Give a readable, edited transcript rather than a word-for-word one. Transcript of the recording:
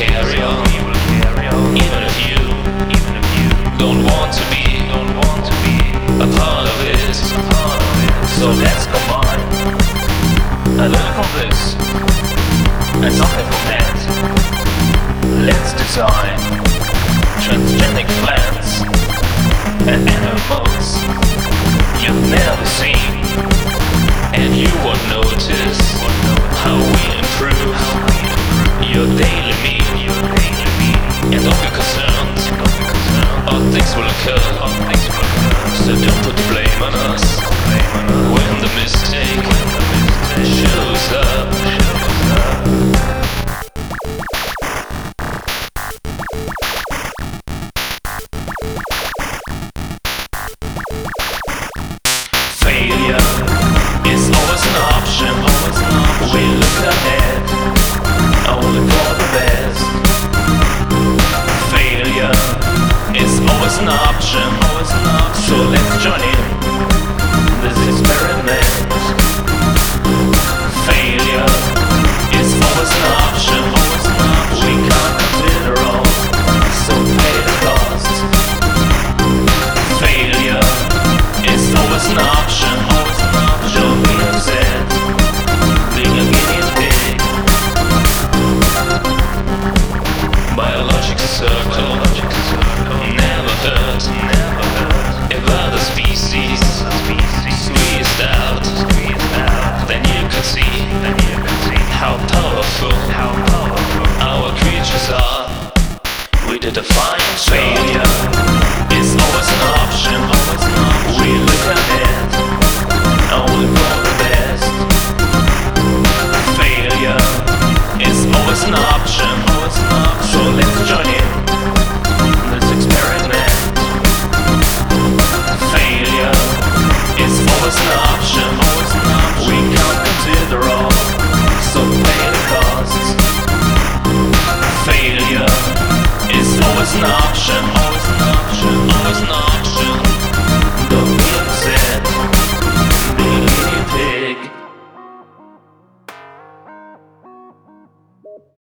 carry on, even if you don't want to be a part of it. So let's combine a little from this and something from that. Let's design transgenic plants and animals you've never seen, and you won't notice how we improve your daily meal. And don't be concerned, all things will occur. So don't put the blame on us when the mistake shows up. Failure is always an option. We look ahead, only for the best. Failure is always an option. So let's join in this experiment. Failure is always an option. We can't consider all, so pay the cost. Failure is always an option. Don't be upset, being a guinea pig. Biological circle never hurt. If other species squeezed out, then you can see how powerful our creatures are. We did a fine failure.